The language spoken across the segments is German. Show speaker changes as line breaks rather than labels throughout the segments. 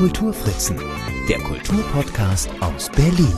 Kulturfritzen, der Kulturpodcast aus Berlin.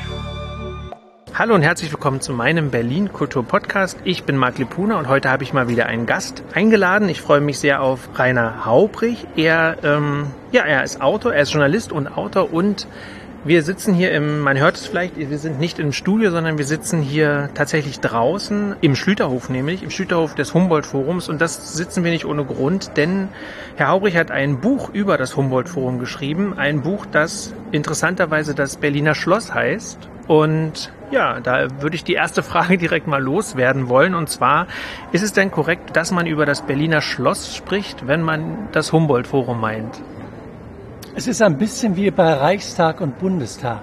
Hallo und herzlich willkommen zu meinem Berlin Kultur-Podcast. Ich bin Marc Lipuna und heute habe ich mal wieder einen Gast eingeladen. Ich freue mich sehr auf Rainer Haubrich. Er ist Autor, er ist Journalist und Autor und wir sitzen hier man hört es vielleicht, wir sind nicht im Studio, sondern wir sitzen hier tatsächlich draußen, im Schlüterhof nämlich, im Schlüterhof des Humboldt-Forums, und das sitzen wir nicht ohne Grund, denn Herr Haubrich hat ein Buch über das Humboldt-Forum geschrieben, ein Buch, das interessanterweise das Berliner Schloss heißt, und ja, da würde ich die erste Frage direkt mal loswerden wollen, und zwar, ist es denn korrekt, dass man über das Berliner Schloss spricht, wenn man das Humboldt-Forum meint?
Es ist ein bisschen wie bei Reichstag und Bundestag.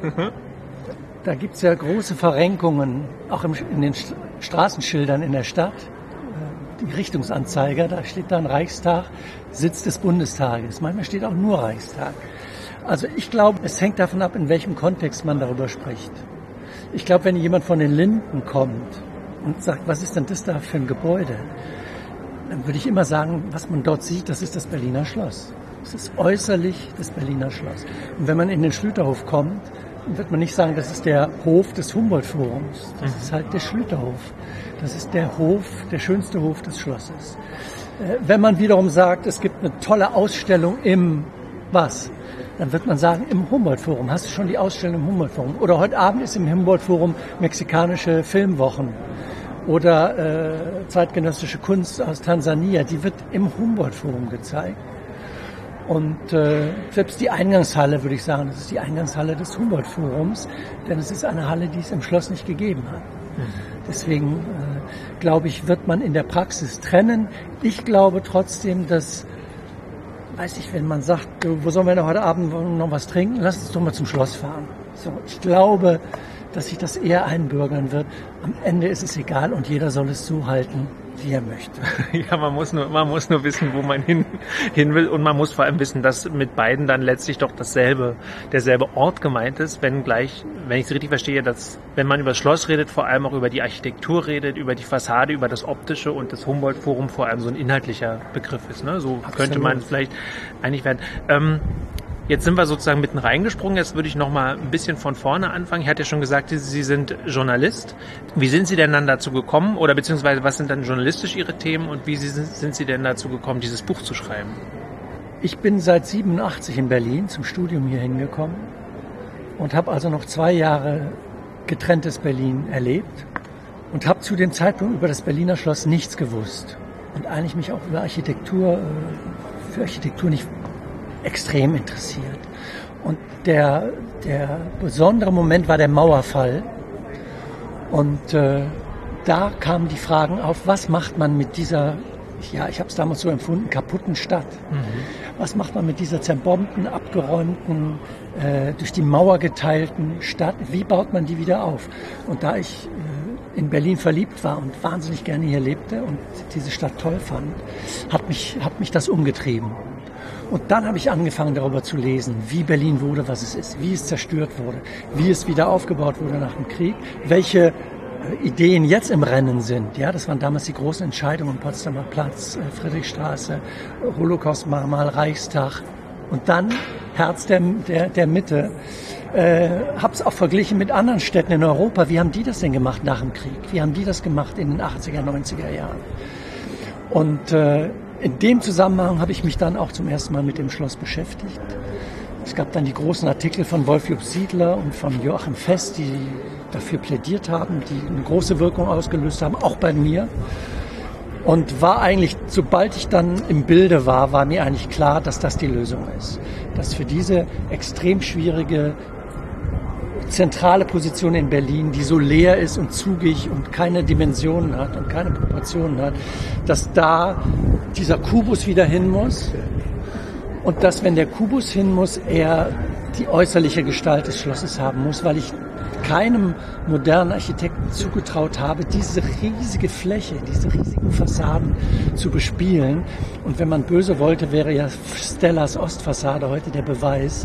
Da gibt es ja große Verrenkungen, auch in den Straßenschildern in der Stadt. Die Richtungsanzeiger, da steht dann Reichstag, Sitz des Bundestages. Manchmal steht auch nur Reichstag. Also ich glaube, es hängt davon ab, in welchem Kontext man darüber spricht. Ich glaube, wenn jemand von den Linden kommt und sagt, was ist denn das da für ein Gebäude, dann würde ich immer sagen, was man dort sieht, das ist das Berliner Schloss. Es ist äußerlich das Berliner Schloss. Und wenn man in den Schlüterhof kommt, wird man nicht sagen, das ist der Hof des Humboldt-Forums. Das ist halt der Schlüterhof. Das ist der Hof, der schönste Hof des Schlosses. Wenn man wiederum sagt, es gibt eine tolle Ausstellung im was? Dann wird man sagen, im Humboldt-Forum. Hast du schon die Ausstellung im Humboldt-Forum? Oder heute Abend ist im Humboldt-Forum mexikanische Filmwochen. Oder zeitgenössische Kunst aus Tansania. Die wird im Humboldt-Forum gezeigt. Und selbst die Eingangshalle, würde ich sagen, das ist die Eingangshalle des Humboldt-Forums, denn es ist eine Halle, die es im Schloss nicht gegeben hat. Deswegen, glaube ich, wird man in der Praxis trennen. Ich glaube trotzdem, dass, wenn man sagt, wo sollen wir denn heute Abend noch was trinken? Lass uns doch mal zum Schloss fahren. So, ich glaube, dass sich das eher einbürgern wird. Am Ende ist es egal und jeder soll es so halten, wie er möchte.
Ja, man muss nur wissen, wo man hin will, und man muss vor allem wissen, dass mit beiden dann letztlich doch derselbe Ort gemeint ist, wenn ich es richtig verstehe, dass, wenn man über das Schloss redet, vor allem auch über die Architektur redet, über die Fassade, über das Optische, und das Humboldt-Forum vor allem so ein inhaltlicher Begriff ist. Ne? So Absolut. Könnte man vielleicht einig werden. Jetzt sind wir sozusagen mitten reingesprungen. Jetzt würde ich noch mal ein bisschen von vorne anfangen. Ich hatte ja schon gesagt, Sie sind Journalist. Wie sind Sie denn dann dazu gekommen? Oder beziehungsweise was sind dann journalistisch Ihre Themen? Und wie sind Sie denn dazu gekommen, dieses Buch zu schreiben?
Ich bin seit 87 in Berlin zum Studium hier hingekommen und habe also noch 2 Jahre getrenntes Berlin erlebt und habe zu dem Zeitpunkt über das Berliner Schloss nichts gewusst. Und eigentlich mich auch für Architektur nicht extrem interessiert. Und der besondere Moment war der Mauerfall. Und da kamen die Fragen auf, was macht man mit dieser, ich habe es damals so empfunden, kaputten Stadt? Was macht man mit dieser zerbombten, abgeräumten, durch die Mauer geteilten Stadt? Wie baut man die wieder auf? Und da ich in Berlin verliebt war und wahnsinnig gerne hier lebte und diese Stadt toll fand, hat mich das umgetrieben. Und dann habe ich angefangen, darüber zu lesen, wie Berlin wurde, was es ist, wie es zerstört wurde, wie es wieder aufgebaut wurde nach dem Krieg, welche Ideen jetzt im Rennen sind. Ja, das waren damals die großen Entscheidungen, Potsdamer Platz, Friedrichstraße, Holocaust-Mahnmal, Reichstag und dann Herz der Mitte. Habe es auch verglichen mit anderen Städten in Europa. Wie haben die das denn gemacht nach dem Krieg? Wie haben die das gemacht in den 80er, 90er Jahren? Und in dem Zusammenhang habe ich mich dann auch zum ersten Mal mit dem Schloss beschäftigt. Es gab dann die großen Artikel von Wolf-Jupp Siedler und von Joachim Fest, die dafür plädiert haben, die eine große Wirkung ausgelöst haben, auch bei mir. Und war eigentlich, sobald ich dann im Bilde war mir eigentlich klar, dass das die Lösung ist. Dass für diese extrem schwierige zentrale Position in Berlin, die so leer ist und zugig und keine Dimensionen hat und keine Proportionen hat, dass da dieser Kubus wieder hin muss und dass, wenn der Kubus hin muss, er die äußerliche Gestalt des Schlosses haben muss, weil ich keinem modernen Architekten zugetraut habe, diese riesige Fläche, diese riesigen Fassaden zu bespielen. Und wenn man böse wollte, wäre ja Stellas Ostfassade heute der Beweis,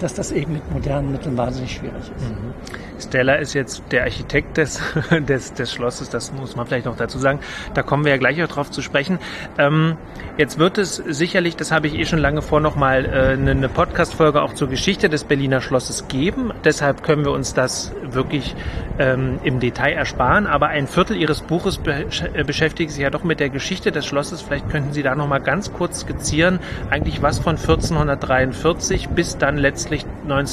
dass das eben mit modernen Mitteln wahnsinnig schwierig ist.
Steller ist jetzt der Architekt des Schlosses, das muss man vielleicht noch dazu sagen. Da kommen wir ja gleich auch drauf zu sprechen. Jetzt wird es sicherlich, das habe ich schon lange vor, nochmal eine Podcast-Folge auch zur Geschichte des Berliner Schlosses geben. Deshalb können wir uns das wirklich im Detail ersparen. Aber ein Viertel Ihres Buches beschäftigt sich ja doch mit der Geschichte des Schlosses. Vielleicht könnten Sie da nochmal ganz kurz skizzieren, eigentlich was von 1443 bis dann letztlich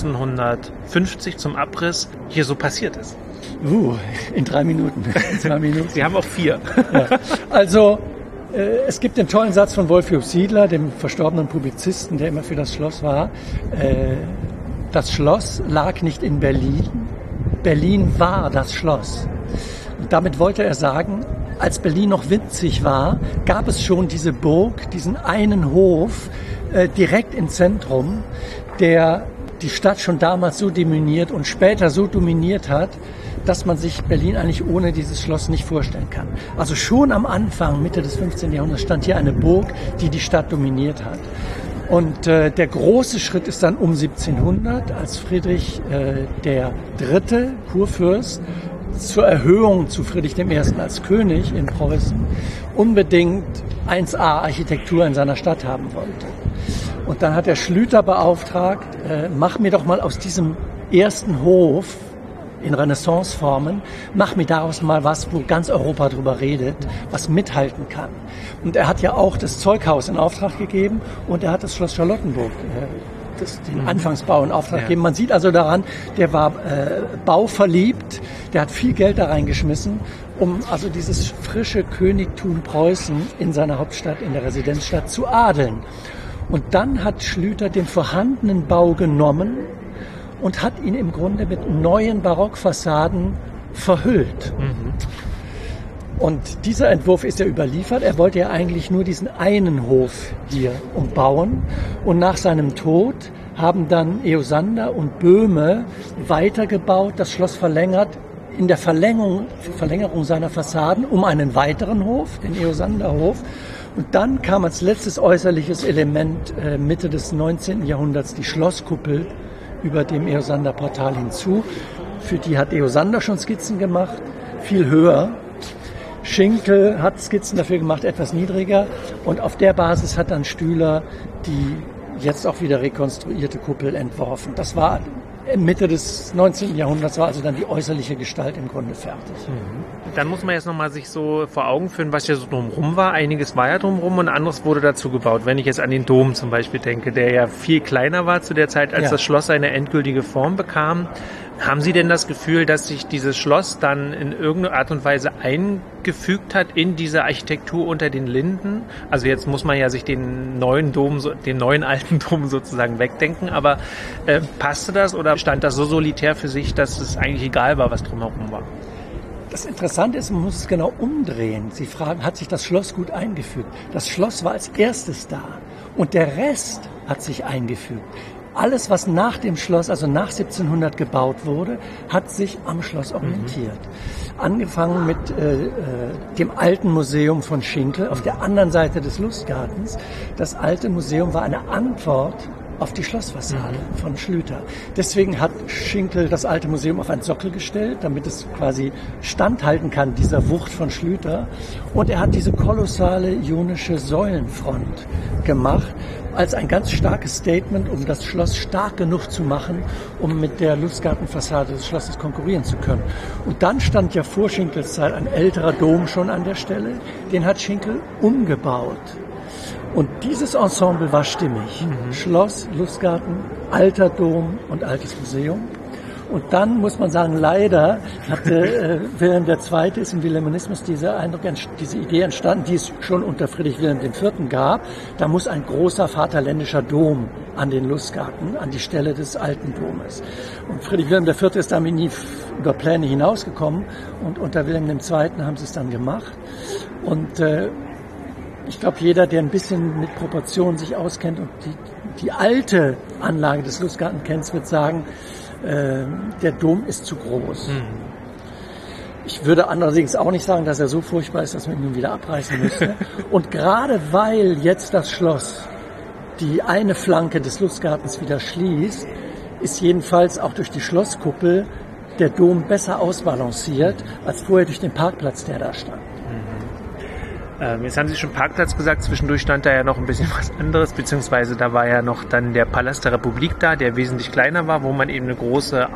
1950 zum Abriss hier so passiert ist.
In 3 Minuten, 2 Minuten.
Sie haben auch 4.
Ja. Also, es gibt den tollen Satz von Wolfjub Siedler, dem verstorbenen Publizisten, der immer für das Schloss war. Das Schloss lag nicht in Berlin. Berlin war das Schloss. Und damit wollte er sagen, als Berlin noch winzig war, gab es schon diese Burg, diesen einen Hof direkt im Zentrum, der die Stadt schon damals so dominiert und später so dominiert hat, dass man sich Berlin eigentlich ohne dieses Schloss nicht vorstellen kann. Also schon am Anfang, Mitte des 15. Jahrhunderts, stand hier eine Burg, die die Stadt dominiert hat. Und der große Schritt ist dann um 1700, als Friedrich der Dritte, Kurfürst, zur Erhöhung zu Friedrich I. als König in Preußen unbedingt 1A-Architektur in seiner Stadt haben wollte. Und dann hat der Schlüter beauftragt, mach mir doch mal aus diesem ersten Hof in Renaissanceformen, mach mir daraus mal was, wo ganz Europa drüber redet, was mithalten kann. Und er hat ja auch das Zeughaus in Auftrag gegeben und er hat das Schloss Charlottenburg, den Anfangsbau in Auftrag gegeben. Man sieht also daran, der war bauverliebt, der hat viel Geld da reingeschmissen, um also dieses frische Königtum Preußen in seiner Hauptstadt, in der Residenzstadt zu adeln. Und dann hat Schlüter den vorhandenen Bau genommen und hat ihn im Grunde mit neuen Barockfassaden verhüllt. Und dieser Entwurf ist ja überliefert. Er wollte ja eigentlich nur diesen einen Hof hier umbauen. Und nach seinem Tod haben dann Eosander und Böhme weitergebaut, das Schloss verlängert, in der Verlängerung seiner Fassaden um einen weiteren Hof, den Eosanderhof. Und dann kam als letztes äußerliches Element Mitte des 19. Jahrhunderts die Schlosskuppel über dem Eosander-Portal hinzu. Für die hat Eosander schon Skizzen gemacht, viel höher. Schinkel hat Skizzen dafür gemacht, etwas niedriger. Und auf der Basis hat dann Stüler die jetzt auch wieder rekonstruierte Kuppel entworfen. Das war Mitte des 19. Jahrhunderts, war also dann die äußerliche Gestalt im Grunde fertig.
Dann muss man jetzt nochmal sich so vor Augen führen, was ja so drumherum war. Einiges war ja drumherum und anderes wurde dazu gebaut. Wenn ich jetzt an den Dom zum Beispiel denke, der ja viel kleiner war zu der Zeit, als das Schloss seine endgültige Form bekam. Haben Sie denn das Gefühl, dass sich dieses Schloss dann in irgendeiner Art und Weise eingefügt hat in diese Architektur unter den Linden? Also jetzt muss man ja sich den neuen alten Dom sozusagen wegdenken, aber passte das oder stand das so solitär für sich, dass es eigentlich egal war, was drumherum war?
Das Interessante ist, man muss es genau umdrehen. Sie fragen, hat sich das Schloss gut eingefügt? Das Schloss war als erstes da und der Rest hat sich eingefügt. Alles, was nach dem Schloss, also nach 1700 gebaut wurde, hat sich am Schloss orientiert. Angefangen mit dem alten Museum von Schinkel auf der anderen Seite des Lustgartens. Das alte Museum war eine Antwort auf die Schlossfassade von Schlüter. Deswegen hat Schinkel das alte Museum auf einen Sockel gestellt, damit es quasi standhalten kann, dieser Wucht von Schlüter. Und er hat diese kolossale ionische Säulenfront gemacht, als ein ganz starkes Statement, um das Schloss stark genug zu machen, um mit der Lustgartenfassade des Schlosses konkurrieren zu können. Und dann stand ja vor Schinkels Zeit ein älterer Dom schon an der Stelle, den hat Schinkel umgebaut. Und dieses Ensemble war stimmig. Schloss, Lustgarten, alter Dom und altes Museum. Und dann muss man sagen, leider hatte Wilhelm II. Ist im Wilhelminismus diese Idee entstanden, die es schon unter Friedrich Wilhelm IV. Gab. Da muss ein großer vaterländischer Dom an den Lustgarten, an die Stelle des alten Domes. Und Friedrich Wilhelm IV. Ist damit nie über Pläne hinausgekommen. Und unter Wilhelm II. Haben sie es dann gemacht. Und ich glaube, jeder, der ein bisschen mit Proportionen sich auskennt und die alte Anlage des Lustgarten kennt, wird sagen, der Dom ist zu groß. Ich würde andererseits auch nicht sagen, dass er so furchtbar ist, dass man ihn nun wieder abreißen müsste. Und gerade weil jetzt das Schloss die eine Flanke des Lustgartens wieder schließt, ist jedenfalls auch durch die Schlosskuppel der Dom besser ausbalanciert als vorher durch den Parkplatz, der da stand.
Jetzt haben Sie schon Parkplatz gesagt, zwischendurch stand da ja noch ein bisschen was anderes, beziehungsweise da war ja noch dann der Palast der Republik da, der wesentlich kleiner war, wo man eben eine große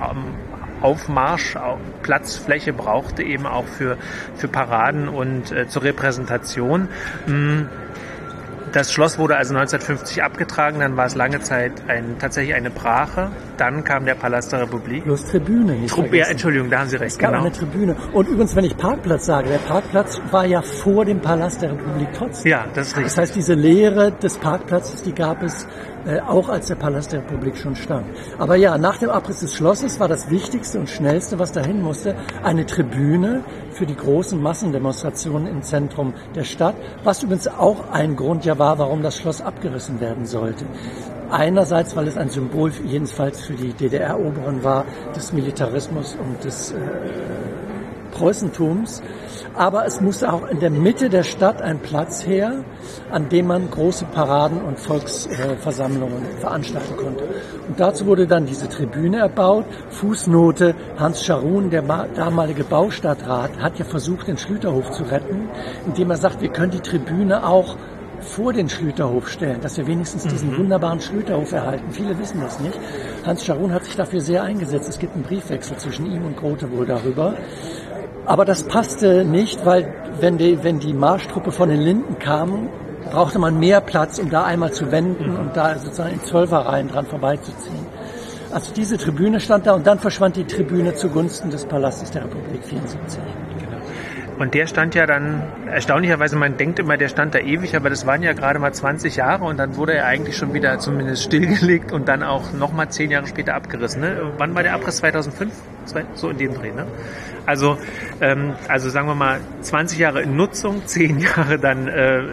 Platzfläche brauchte, eben auch für Paraden und zur Repräsentation. Das Schloss wurde also 1950 abgetragen, dann war es lange Zeit tatsächlich eine Brache. Dann kam der Palast der Republik.
Bloß Tribüne, nicht vergessen.
Ja, Entschuldigung, da haben Sie recht.
Es gab eine Tribüne. Und übrigens, wenn ich Parkplatz sage, der Parkplatz war ja vor dem Palast der Republik trotzdem.
Ja, das ist richtig.
Das heißt, diese Leere des Parkplatzes, die gab es auch als der Palast der Republik schon stand. Aber ja, nach dem Abriss des Schlosses war das Wichtigste und Schnellste, was dahin musste, eine Tribüne für die großen Massendemonstrationen im Zentrum der Stadt, was übrigens auch ein Grund ja war, warum das Schloss abgerissen werden sollte. Einerseits, weil es ein Symbol jedenfalls für die DDR-Oberen war, des Militarismus und des Preußentums. Aber es musste auch in der Mitte der Stadt ein Platz her, an dem man große Paraden und Volksversammlungen veranstalten konnte. Und dazu wurde dann diese Tribüne erbaut. Fußnote, Hans Scharoun, der damalige Baustadtrat, hat ja versucht, den Schlüterhof zu retten, indem er sagt, wir können die Tribüne auch vor den Schlüterhof stellen, dass wir wenigstens diesen wunderbaren Schlüterhof erhalten. Viele wissen das nicht. Hans Scharoun hat sich dafür sehr eingesetzt. Es gibt einen Briefwechsel zwischen ihm und Grote wohl darüber. Aber das passte nicht, weil wenn die Marschtruppe von den Linden kam, brauchte man mehr Platz, um da einmal zu wenden und da sozusagen in Zwölferreihen dran vorbeizuziehen. Also diese Tribüne stand da und dann verschwand die Tribüne zugunsten des Palastes der Republik 74.
Und der stand ja dann, erstaunlicherweise, man denkt immer, der stand da ewig, aber das waren ja gerade mal 20 Jahre und dann wurde er eigentlich schon wieder zumindest stillgelegt und dann auch nochmal 10 Jahre später abgerissen. Ne? Wann war der Abriss? 2005? So in dem Dreh, ne? Also sagen wir mal 20 Jahre in Nutzung, 10 Jahre dann,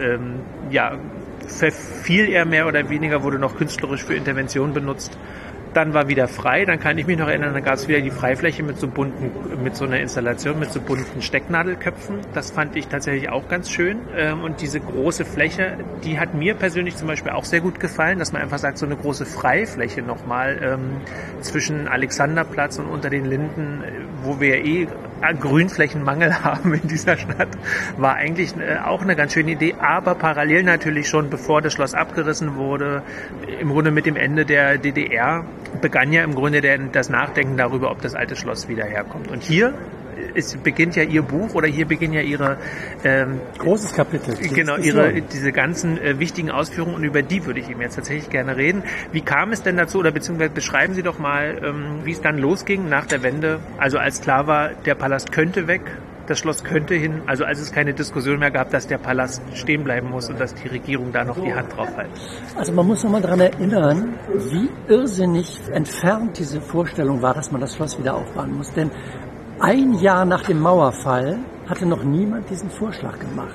verfiel er mehr oder weniger, wurde noch künstlerisch für Intervention benutzt. Dann war wieder frei, dann kann ich mich noch erinnern, dann gab es wieder die Freifläche mit so einer Installation, mit so bunten Stecknadelköpfen. Das fand ich tatsächlich auch ganz schön. Und diese große Fläche, die hat mir persönlich zum Beispiel auch sehr gut gefallen, dass man einfach sagt, so eine große Freifläche nochmal zwischen Alexanderplatz und unter den Linden, wo wir ja Grünflächenmangel haben in dieser Stadt, war eigentlich auch eine ganz schöne Idee, aber parallel natürlich schon, bevor das Schloss abgerissen wurde, im Grunde mit dem Ende der DDR, begann ja im Grunde das Nachdenken darüber, ob das alte Schloss wieder herkommt. Und hier beginnt ja Ihr Buch oder hier beginnen ja Ihre
großes Kapitel.
Genau, diese ganzen wichtigen Ausführungen und über die würde ich Ihnen jetzt tatsächlich gerne reden. Wie kam es denn dazu oder beziehungsweise beschreiben Sie doch mal, wie es dann losging nach der Wende, also als klar war, der Palast könnte weg, das Schloss könnte hin, also als es keine Diskussion mehr gab, dass der Palast stehen bleiben muss und dass die Regierung da noch die Hand drauf hält.
Also man muss noch mal daran erinnern, wie irrsinnig entfernt diese Vorstellung war, dass man das Schloss wieder aufbauen muss. Denn ein Jahr nach dem Mauerfall hatte noch niemand diesen Vorschlag gemacht.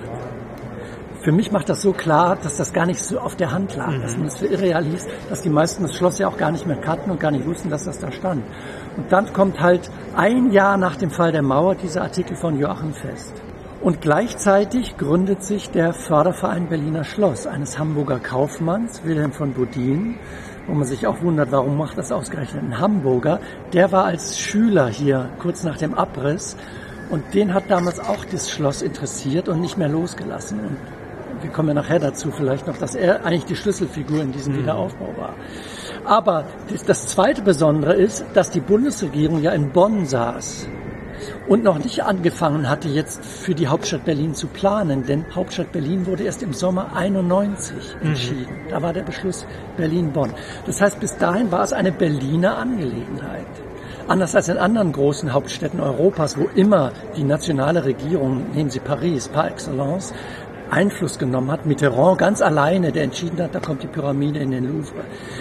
Für mich macht das so klar, dass das gar nicht so auf der Hand lag, dass man es für irreal hieß, dass die meisten das Schloss ja auch gar nicht mehr kannten und gar nicht wussten, dass das da stand. Und dann kommt halt ein Jahr nach dem Fall der Mauer dieser Artikel von Joachim Fest. Und gleichzeitig gründet sich der Förderverein Berliner Schloss, eines Hamburger Kaufmanns, Wilhelm von Bodin, wo man sich auch wundert, warum macht das ausgerechnet ein Hamburger. Der war als Schüler hier kurz nach dem Abriss und den hat damals auch das Schloss interessiert und nicht mehr losgelassen. Und wir kommen ja nachher dazu vielleicht noch, dass er eigentlich die Schlüsselfigur in diesem Wiederaufbau war. Aber das zweite Besondere ist, dass die Bundesregierung ja in Bonn saß und noch nicht angefangen hatte, jetzt für die Hauptstadt Berlin zu planen, denn Hauptstadt Berlin wurde erst im Sommer 91 entschieden. Da war der Beschluss Berlin-Bonn. Das heißt, bis dahin war es eine Berliner Angelegenheit. Anders als in anderen großen Hauptstädten Europas, wo immer die nationale Regierung, nehmen Sie Paris par excellence, Einfluss genommen hat. Mitterrand ganz alleine, der entschieden hat, da kommt die Pyramide in den Louvre.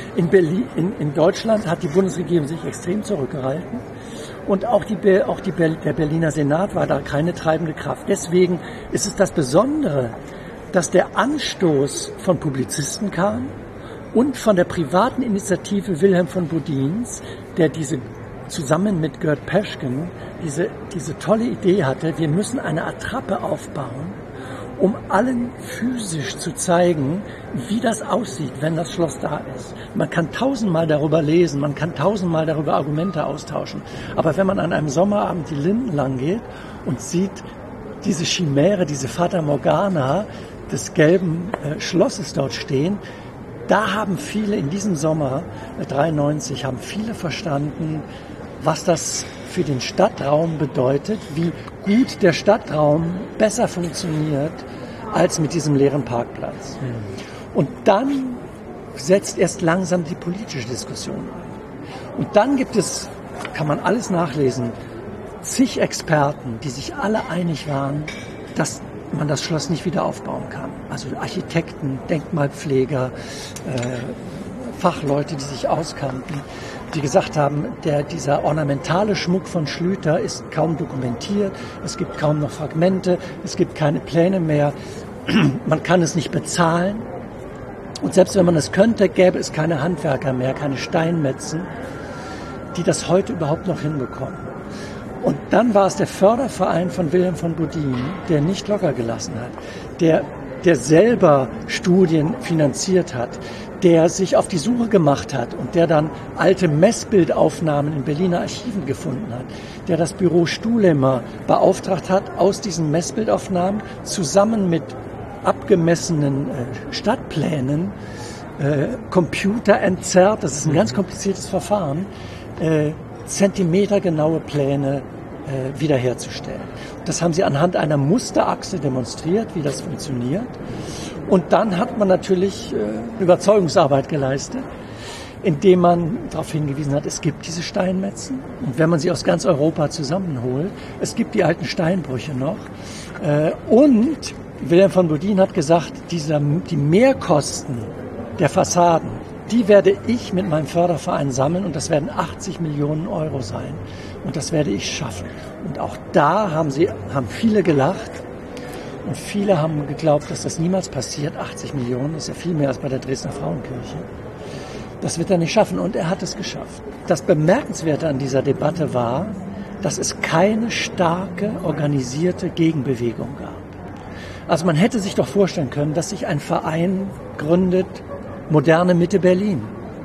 In Deutschland hat die Bundesregierung sich extrem zurückgehalten. Und auch der Berliner Senat war da keine treibende Kraft. Deswegen ist es das Besondere, dass der Anstoß von Publizisten kam und von der privaten Initiative Wilhelm von Bodins, der zusammen mit Gerd Peschken diese tolle Idee hatte, wir müssen eine Attrappe aufbauen, um allen physisch zu zeigen, wie das aussieht, wenn das Schloss da ist. Man kann 1000-mal darüber lesen, man kann 1000-mal darüber Argumente austauschen. Aber wenn man an einem Sommerabend die Linden lang geht und sieht diese Chimäre, diese Fata Morgana des gelben Schlosses dort stehen, da haben viele in diesem Sommer 93 haben viele verstanden, was das für den Stadtraum bedeutet, wie gut der Stadtraum besser funktioniert als mit diesem leeren Parkplatz. Und dann setzt erst langsam die politische Diskussion ein. Und dann gibt es, kann man alles nachlesen, zig Experten, die sich alle einig waren, dass man das Schloss nicht wieder aufbauen kann. Also Architekten, Denkmalpfleger, Fachleute, die sich auskannten, die gesagt haben, dieser ornamentale Schmuck von Schlüter ist kaum dokumentiert, es gibt kaum noch Fragmente, es gibt keine Pläne mehr, man kann es nicht bezahlen. Und selbst wenn man es könnte, gäbe es keine Handwerker mehr, keine Steinmetzen, die das heute überhaupt noch hinbekommen. Und dann war es der Förderverein von Wilhelm von Bodin, der nicht locker gelassen hat, der selber Studien finanziert hat, der sich auf die Suche gemacht hat und der dann alte Messbildaufnahmen in Berliner Archiven gefunden hat, der das Büro Stuhlemer beauftragt hat, aus diesen Messbildaufnahmen zusammen mit abgemessenen Stadtplänen, Computer entzerrt, das ist ein ganz kompliziertes Verfahren, zentimetergenaue Pläne wiederherzustellen. Das haben sie anhand einer Musterachse demonstriert, wie das funktioniert. Und dann hat man natürlich Überzeugungsarbeit geleistet, indem man darauf hingewiesen hat, es gibt diese Steinmetzen. Und wenn man sie aus ganz Europa zusammenholt, es gibt die alten Steinbrüche noch. Und Wilhelm von Bodin hat gesagt, die Mehrkosten der Fassaden, die werde ich mit meinem Förderverein sammeln und das werden 80 Millionen Euro sein. Und das werde ich schaffen. Und auch da haben viele gelacht und viele haben geglaubt, dass das niemals passiert. 80 Millionen ist ja viel mehr als bei der Dresdner Frauenkirche. Das wird er nicht schaffen und er hat es geschafft. Das Bemerkenswerte an dieser Debatte war, dass es keine starke, organisierte Gegenbewegung gab. Also man hätte sich doch vorstellen können, dass sich ein Verein gründet, Moderne Mitte Berlin,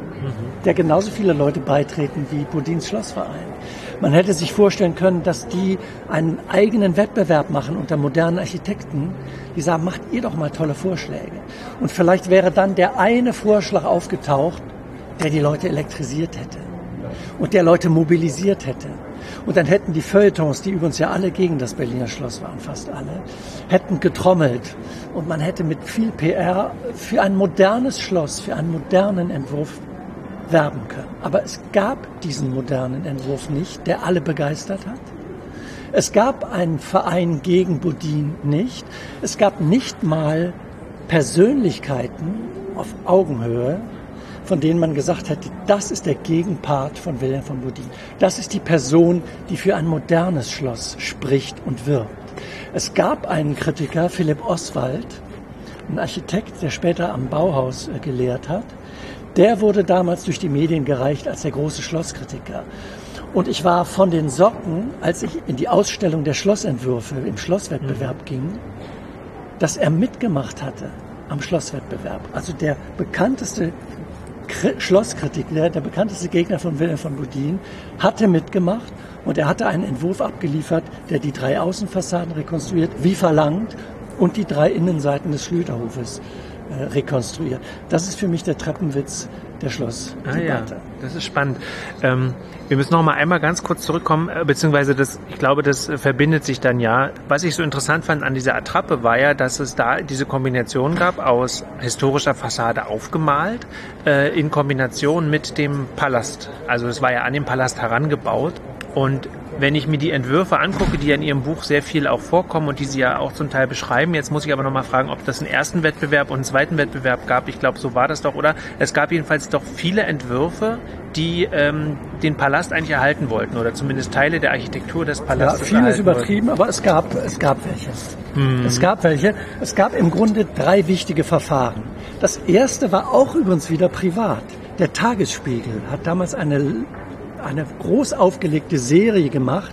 der genauso viele Leute beitreten wie Bodins Schlossverein. Man hätte sich vorstellen können, dass die einen eigenen Wettbewerb machen unter modernen Architekten, die sagen, macht ihr doch mal tolle Vorschläge. Und vielleicht wäre dann der eine Vorschlag aufgetaucht, der die Leute elektrisiert hätte und der Leute mobilisiert hätte. Und dann hätten die Feuilletons, die übrigens ja alle gegen das Berliner Schloss waren, fast alle, hätten getrommelt. Und man hätte mit viel PR für ein modernes Schloss, für einen modernen Entwurf werben können. Aber es gab diesen modernen Entwurf nicht, der alle begeistert hat. Es gab einen Verein gegen Bodin nicht. Es gab nicht mal Persönlichkeiten auf Augenhöhe, von denen man gesagt hätte, das ist der Gegenpart von Wilhelm von Bodin. Das ist die Person, die für ein modernes Schloss spricht und wirbt. Es gab einen Kritiker, Philipp Oswald, ein Architekt, der später am Bauhaus gelehrt hat. Der wurde damals durch die Medien gereicht als der große Schlosskritiker. Und ich war von den Socken, als ich in die Ausstellung der Schlossentwürfe im Schlosswettbewerb ging, dass er mitgemacht hatte am Schlosswettbewerb. Also der bekannteste Schlosskritiker, der bekannteste Gegner von Wilhelm von Bodin, hatte mitgemacht und er hatte einen Entwurf abgeliefert, der die 3 Außenfassaden rekonstruiert, wie verlangt, und die 3 Innenseiten des Schlüterhofes rekonstruiert. Das ist für mich der Treppenwitz der Schlossdebatte.
Ja, das ist spannend. Wir müssen noch mal einmal ganz kurz zurückkommen, beziehungsweise ich glaube, das verbindet sich dann ja. Was ich so interessant fand an dieser Attrappe war ja, dass es da diese Kombination gab aus historischer Fassade aufgemalt in Kombination mit dem Palast. Also es war ja an den Palast herangebaut. Und wenn ich mir die Entwürfe angucke, die ja in Ihrem Buch sehr viel auch vorkommen und die Sie ja auch zum Teil beschreiben, jetzt muss ich aber nochmal fragen, ob das einen ersten Wettbewerb und einen zweiten Wettbewerb gab. Ich glaube, so war das doch, oder? Es gab jedenfalls doch viele Entwürfe, die den Palast eigentlich erhalten wollten oder zumindest Teile der Architektur des Palastes.
Ja, vieles übertrieben, wollten. Aber es gab welche. Es gab welche. Es gab im Grunde 3 wichtige Verfahren. Das erste war auch übrigens wieder privat. Der Tagesspiegel hat damals eine groß aufgelegte Serie gemacht,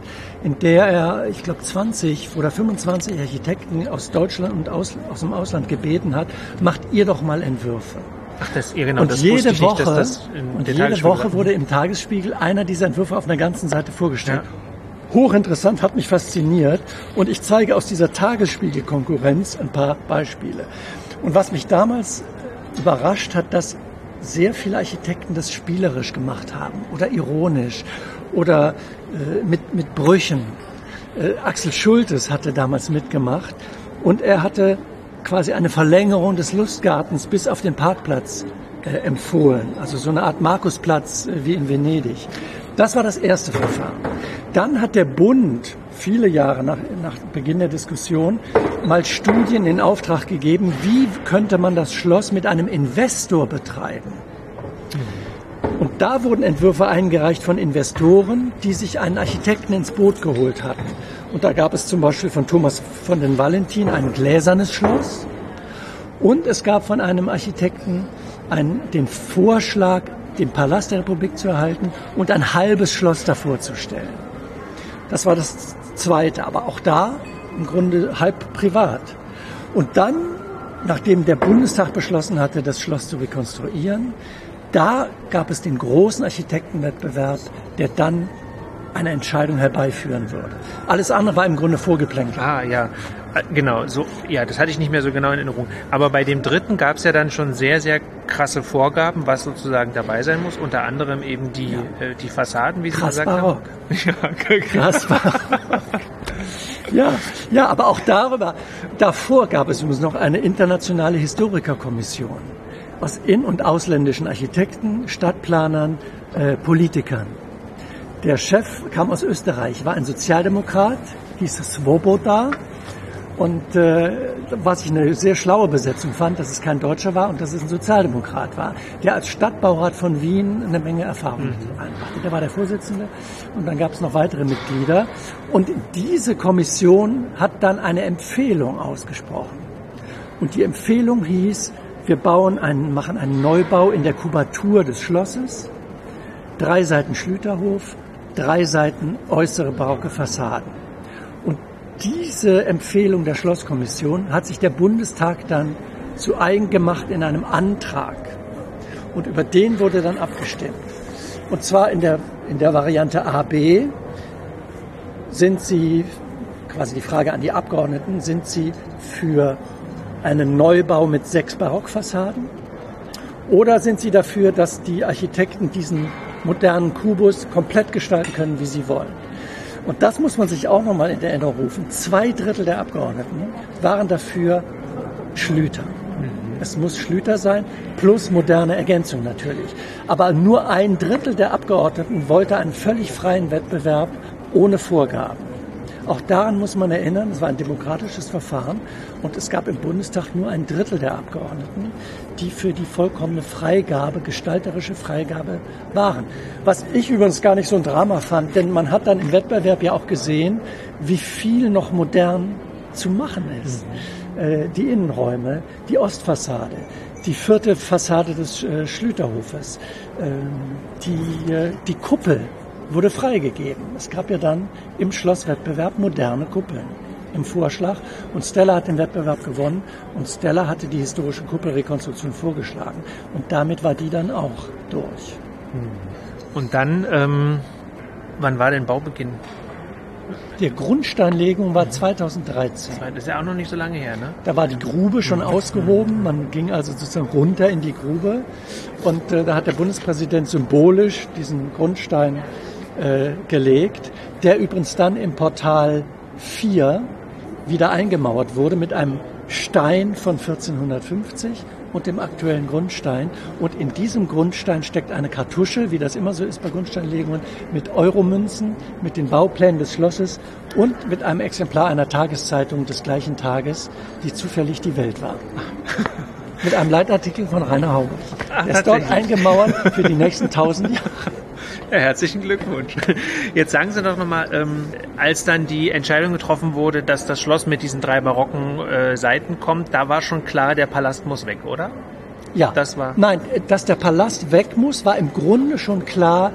in der er, ich glaube 20 oder 25 Architekten aus Deutschland und aus dem Ausland gebeten hat, macht ihr doch mal Entwürfe.
Ach, genau,
und
das
jede
wusste
Woche,
ich nicht, dass das
jede Woche wurde im Tagesspiegel einer dieser Entwürfe auf einer ganzen Seite vorgestellt. Ja. Hochinteressant, hat mich fasziniert und ich zeige aus dieser Tagesspiegel-Konkurrenz ein paar Beispiele. Und was mich damals überrascht hat, dass sehr viele Architekten das spielerisch gemacht haben oder ironisch oder mit Brüchen. Axel Schultes hatte damals mitgemacht und er hatte quasi eine Verlängerung des Lustgartens bis auf den Parkplatz empfohlen. Also so eine Art Markusplatz wie in Venedig. Das war das erste Verfahren. Dann hat der Bund viele Jahre nach Beginn der Diskussion mal Studien in Auftrag gegeben, wie könnte man das Schloss mit einem Investor betreiben. Und da wurden Entwürfe eingereicht von Investoren, die sich einen Architekten ins Boot geholt hatten. Und da gab es zum Beispiel von Thomas von den Valentin ein gläsernes Schloss. Und es gab von einem Architekten den Vorschlag, den Palast der Republik zu erhalten und ein halbes Schloss davor zu stellen. Das war das Zweite, aber auch da im Grunde halb privat. Und dann, nachdem der Bundestag beschlossen hatte, das Schloss zu rekonstruieren, da gab es den großen Architektenwettbewerb, der dann eine Entscheidung herbeiführen würde. Alles andere war im Grunde Vorgeplänkel.
Ah, ja, genau. So, ja, das hatte ich nicht mehr so genau in Erinnerung. Aber bei dem dritten gab es ja dann schon sehr, sehr krasse Vorgaben, was sozusagen dabei sein muss. Unter anderem eben die Fassaden, wie Sie gesagt haben.
Krass barock. Ja, aber auch davor gab es übrigens noch eine internationale Historikerkommission aus in- und ausländischen Architekten, Stadtplanern, Politikern. Der Chef kam aus Österreich, war ein Sozialdemokrat, hieß Svoboda. Und was ich eine sehr schlaue Besetzung fand, dass es kein Deutscher war und dass es ein Sozialdemokrat war, der als Stadtbaurat von Wien eine Menge Erfahrung einbrachte. Der war der Vorsitzende und dann gab es noch weitere Mitglieder. Und diese Kommission hat dann eine Empfehlung ausgesprochen. Und die Empfehlung hieß, wir machen einen Neubau in der Kubatur des Schlosses, 3 Seiten Schlüterhof, 3 Seiten äußere barocke Fassaden. Und diese Empfehlung der Schlosskommission hat sich der Bundestag dann zu eigen gemacht in einem Antrag. Und über den wurde dann abgestimmt. Und zwar in der Variante AB sind Sie, quasi die Frage an die Abgeordneten, sind Sie für einen Neubau mit 6 Barockfassaden? Oder sind Sie dafür, dass die Architekten diesen modernen Kubus komplett gestalten können, wie sie wollen? Und das muss man sich auch nochmal in Erinnerung rufen. 2/3 der Abgeordneten waren dafür Schlüter. Es muss Schlüter sein, plus moderne Ergänzung natürlich. Aber nur 1/3 der Abgeordneten wollte einen völlig freien Wettbewerb ohne Vorgaben. Auch daran muss man erinnern, es war ein demokratisches Verfahren und es gab im Bundestag nur 1/3 der Abgeordneten, die für die vollkommene Freigabe, gestalterische Freigabe waren. Was ich übrigens gar nicht so ein Drama fand, denn man hat dann im Wettbewerb ja auch gesehen, wie viel noch modern zu machen ist. Die Innenräume, die Ostfassade, die 4. Fassade des Schlüterhofes, die Kuppel wurde freigegeben. Es gab ja dann im Schlosswettbewerb moderne Kuppeln im Vorschlag und Stella hat den Wettbewerb gewonnen und Stella hatte die historische Kuppelrekonstruktion vorgeschlagen und damit war die dann auch durch.
Und dann, wann war denn Baubeginn?
Die Grundsteinlegung war 2013.
Das ist ja auch noch nicht so lange her, ne?
Da war die Grube schon ausgehoben, man ging also sozusagen runter in die Grube und da hat der Bundespräsident symbolisch diesen Grundstein gelegt, der übrigens dann im Portal 4 wieder eingemauert wurde mit einem Stein von 1450 und dem aktuellen Grundstein. Und in diesem Grundstein steckt eine Kartusche, wie das immer so ist bei Grundsteinlegungen, mit Euromünzen, mit den Bauplänen des Schlosses und mit einem Exemplar einer Tageszeitung des gleichen Tages, die zufällig die Welt war. Mit einem Leitartikel von Rainer Haubrich. Der ist dort eingemauert für die nächsten 1000 Jahre.
Ja, herzlichen Glückwunsch. Jetzt sagen Sie doch nochmal, als dann die Entscheidung getroffen wurde, dass das Schloss mit diesen 3 barocken Seiten kommt, da war schon klar, der Palast muss weg, oder?
Ja. Nein, dass der Palast weg muss, war im Grunde schon klar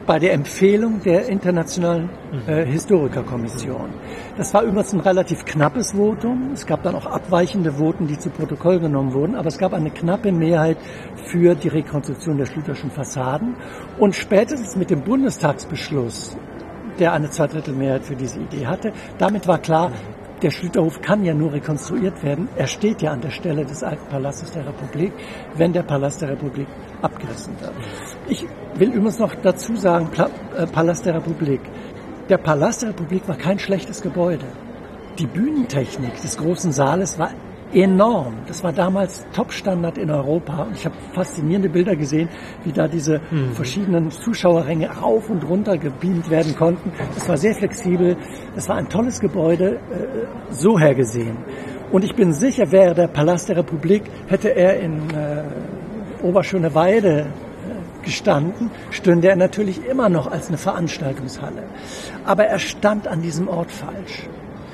bei der Empfehlung der Internationalen Historikerkommission. Das war übrigens ein relativ knappes Votum. Es gab dann auch abweichende Voten, die zu Protokoll genommen wurden, aber es gab eine knappe Mehrheit für die Rekonstruktion der Schlüterschen Fassaden. Und spätestens mit dem Bundestagsbeschluss, der eine Zweidrittelmehrheit für diese Idee hatte, damit war klar, der Schlüterhof kann ja nur rekonstruiert werden. Er steht ja an der Stelle des alten Palastes der Republik, wenn der Palast der Republik abgerissen wird. Ich will übrigens noch dazu sagen, Palast der Republik. Der Palast der Republik war kein schlechtes Gebäude. Die Bühnentechnik des großen Saales war enorm. Das war damals Top-Standard in Europa. Und ich habe faszinierende Bilder gesehen, wie da diese verschiedenen Zuschauerränge rauf und runter gebeamt werden konnten. Das war sehr flexibel. Das war ein tolles Gebäude, so hergesehen. Und ich bin sicher, wäre der Palast der Republik, hätte er in Oberschöneweide gestanden, stünde er natürlich immer noch als eine Veranstaltungshalle. Aber er stand an diesem Ort falsch.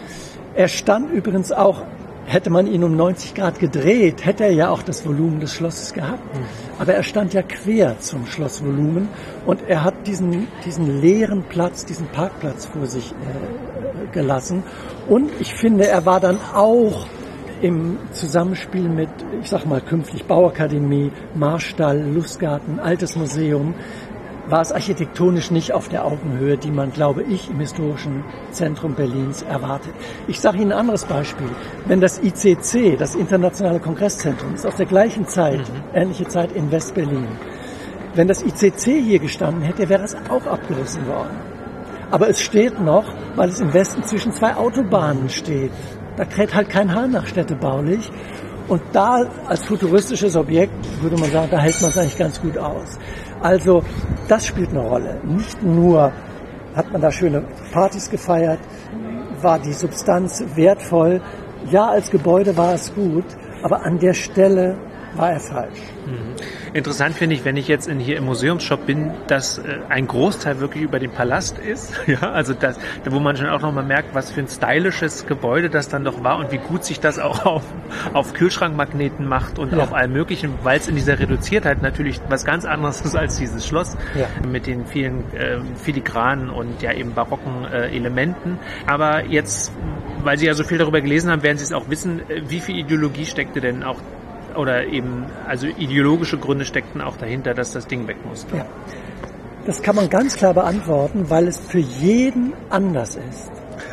Er stand übrigens auch, hätte man ihn um 90 Grad gedreht, hätte er ja auch das Volumen des Schlosses gehabt. Aber er stand ja quer zum Schlossvolumen und er hat diesen leeren Platz, diesen Parkplatz vor sich gelassen. Und ich finde, er war dann auch im Zusammenspiel mit, ich sag mal künftig Bauakademie, Marstall, Lustgarten, Altes Museum, war es architektonisch nicht auf der Augenhöhe, die man, glaube ich, im historischen Zentrum Berlins erwartet. Ich sage Ihnen ein anderes Beispiel. Wenn das ICC, das Internationale Kongresszentrum, ist aus der gleichen Zeit, ähnliche Zeit in West-Berlin. Wenn das ICC hier gestanden hätte, wäre es auch abgerissen worden. Aber es steht noch, weil es im Westen zwischen zwei Autobahnen steht. Da kräht halt kein Hahn nach städtebaulich. Und da als futuristisches Objekt, würde man sagen, da hält man es eigentlich ganz gut aus. Also das spielt eine Rolle. Nicht nur hat man da schöne Partys gefeiert, war die Substanz wertvoll. Ja, als Gebäude war es gut, aber an der Stelle war er falsch.
Interessant finde ich, wenn ich jetzt hier im Museumsshop bin, dass ein Großteil wirklich über den Palast ist. Ja, also das, wo man schon auch nochmal merkt, was für ein stylisches Gebäude das dann doch war und wie gut sich das auch auf Kühlschrankmagneten macht und auf allem Möglichen, weil es in dieser Reduziertheit natürlich was ganz anderes ist als dieses Schloss mit den vielen filigranen und ja eben barocken Elementen. Aber jetzt, weil Sie ja so viel darüber gelesen haben, werden Sie es auch wissen, wie viel Ideologie steckte denn auch oder eben, also ideologische Gründe steckten auch dahinter, dass das Ding weg musste.
Ja. Das kann man ganz klar beantworten, weil es für jeden anders ist.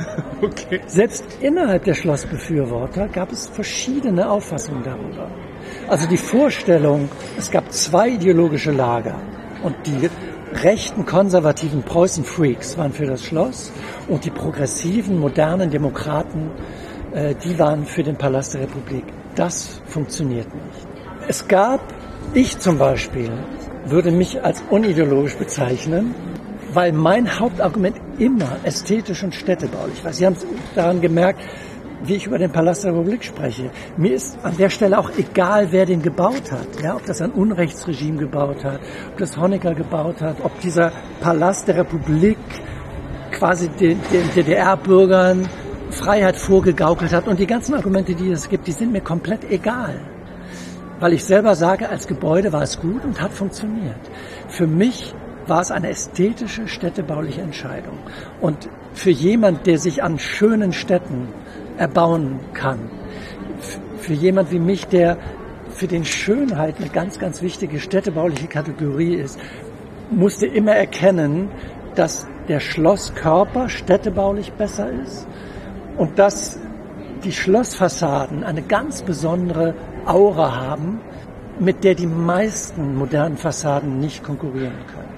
Okay.
Selbst innerhalb der Schlossbefürworter gab es verschiedene Auffassungen darüber. Also die Vorstellung, es gab zwei ideologische Lager und die rechten, konservativen Preußen-Freaks waren für das Schloss und die progressiven, modernen Demokraten, die waren für den Palast der Republik. Das funktioniert nicht. Es gab, ich zum Beispiel, würde mich als unideologisch bezeichnen, weil mein Hauptargument immer ästhetisch und städtebaulich war. Sie haben es daran gemerkt, wie ich über den Palast der Republik spreche. Mir ist an der Stelle auch egal, wer den gebaut hat. Ja, ob das ein Unrechtsregime gebaut hat, ob das Honecker gebaut hat, ob dieser Palast der Republik quasi den DDR-Bürgern Freiheit vorgegaukelt hat. Und die ganzen Argumente, die es gibt, die sind mir komplett egal. Weil ich selber sage, als Gebäude war es gut und hat funktioniert. Für mich war es eine ästhetische, städtebauliche Entscheidung. Und für jemand, der sich an schönen Städten erbauen kann, für jemand wie mich, der für den Schönheit eine ganz, ganz wichtige städtebauliche Kategorie ist, musste immer erkennen, dass der Schlosskörper städtebaulich besser ist und dass die Schlossfassaden eine ganz besondere Aura haben, mit der die meisten modernen Fassaden nicht konkurrieren können.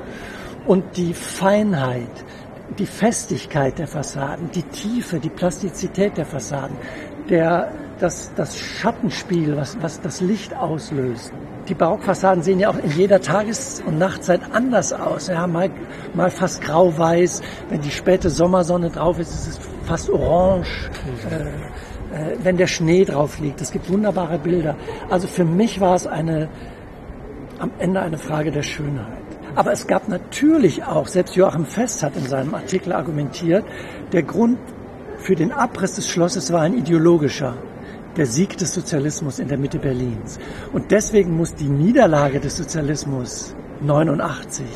Und die Feinheit, die Festigkeit der Fassaden, die Tiefe, die Plastizität der Fassaden, das Schattenspiel, was das Licht auslöst. Die Barockfassaden sehen ja auch in jeder Tages- und Nachtzeit anders aus. Ja, mal fast grau-weiß, wenn die späte Sommersonne drauf ist, ist es fast orange. Wenn der Schnee drauf liegt. Es gibt wunderbare Bilder. Also für mich war es am Ende eine Frage der Schönheit. Aber es gab natürlich auch, selbst Joachim Fest hat in seinem Artikel argumentiert, der Grund für den Abriss des Schlosses war ein ideologischer. Der Sieg des Sozialismus in der Mitte Berlins. Und deswegen muss die Niederlage des Sozialismus 89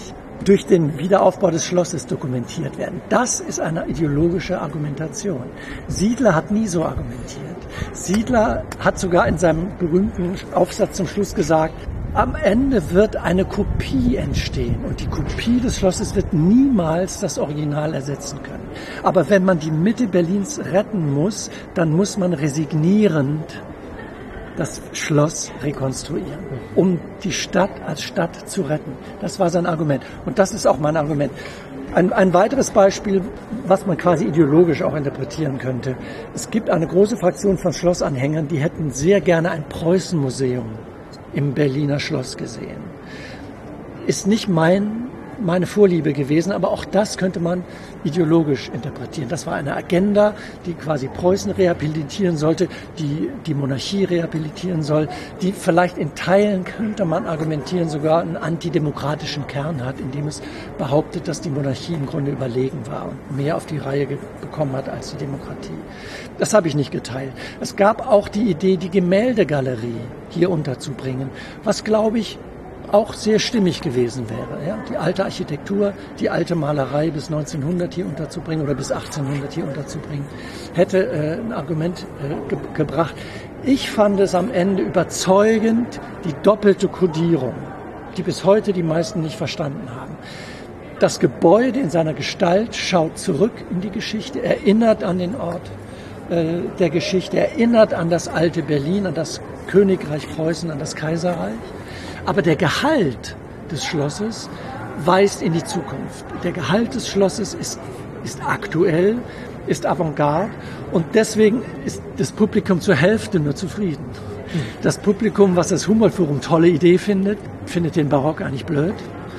durch den Wiederaufbau des Schlosses dokumentiert werden. Das ist eine ideologische Argumentation. Siedler hat nie so argumentiert. Siedler hat sogar in seinem berühmten Aufsatz zum Schluss gesagt, am Ende wird eine Kopie entstehen und die Kopie des Schlosses wird niemals das Original ersetzen können. Aber wenn man die Mitte Berlins retten muss, dann muss man resignierend das Schloss rekonstruieren, um die Stadt als Stadt zu retten. Das war sein Argument. Und das ist auch mein Argument. Ein weiteres Beispiel, was man quasi ideologisch auch interpretieren könnte. Es gibt eine große Fraktion von Schlossanhängern, die hätten sehr gerne ein Preußenmuseum im Berliner Schloss gesehen. Ist nicht meine Vorliebe gewesen, aber auch das könnte man ideologisch interpretieren. Das war eine Agenda, die quasi Preußen rehabilitieren sollte, die Monarchie rehabilitieren soll, die vielleicht in Teilen, könnte man argumentieren, sogar einen antidemokratischen Kern hat, indem es behauptet, dass die Monarchie im Grunde überlegen war und mehr auf die Reihe bekommen hat als die Demokratie. Das habe ich nicht geteilt. Es gab auch die Idee, die Gemäldegalerie hier unterzubringen, was, glaube ich, auch sehr stimmig gewesen wäre. Ja? Die alte Architektur, die alte Malerei bis 1900 hier unterzubringen oder bis 1800 hier unterzubringen, hätte ein Argument gebracht. Ich fand es am Ende überzeugend, die doppelte Kodierung, die bis heute die meisten nicht verstanden haben. Das Gebäude in seiner Gestalt schaut zurück in die Geschichte, erinnert an den Ort der Geschichte, erinnert an das alte Berlin, an das Königreich Preußen, an das Kaiserreich. Aber der Gehalt des Schlosses weist in die Zukunft. Der Gehalt des Schlosses ist aktuell, ist Avantgarde und deswegen ist das Publikum zur Hälfte nur zufrieden. Das Publikum, was das Humboldt-Forum tolle Idee findet den Barock eigentlich blöd.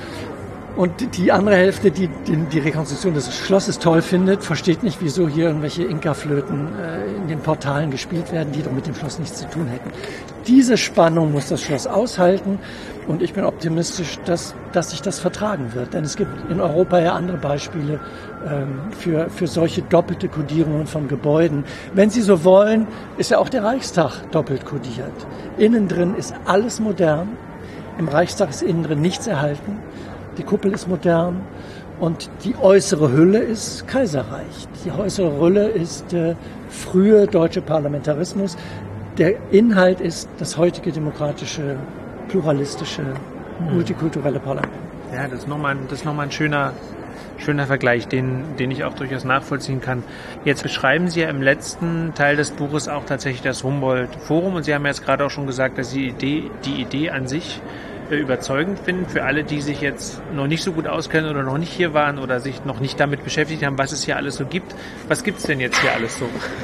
Und die andere Hälfte, die die Rekonstruktion des Schlosses toll findet, versteht nicht, wieso hier irgendwelche Inka-Flöten in den Portalen gespielt werden, die doch mit dem Schloss nichts zu tun hätten. Diese Spannung muss das Schloss aushalten und ich bin optimistisch, dass sich das vertragen wird. Denn es gibt in Europa ja andere Beispiele für solche doppelte Kodierungen von Gebäuden. Wenn Sie so wollen, ist ja auch der Reichstag doppelt kodiert. Innen drin ist alles modern, im Reichstag ist innen drin nichts erhalten. Die Kuppel ist modern und die äußere Hülle ist Kaiserreich. Die äußere Hülle ist frühe deutsche Parlamentarismus. Der Inhalt ist das heutige demokratische, pluralistische, multikulturelle Parlament.
Ja, das ist nochmal ein schöner Vergleich, den ich auch durchaus nachvollziehen kann. Jetzt beschreiben Sie ja im letzten Teil des Buches auch tatsächlich das Humboldt-Forum und Sie haben jetzt gerade auch schon gesagt, dass Sie die Idee an sich überzeugend finden für alle, die sich jetzt noch nicht so gut auskennen oder noch nicht hier waren oder sich noch nicht damit beschäftigt haben, was es hier alles so gibt. Was gibt es denn jetzt hier alles so?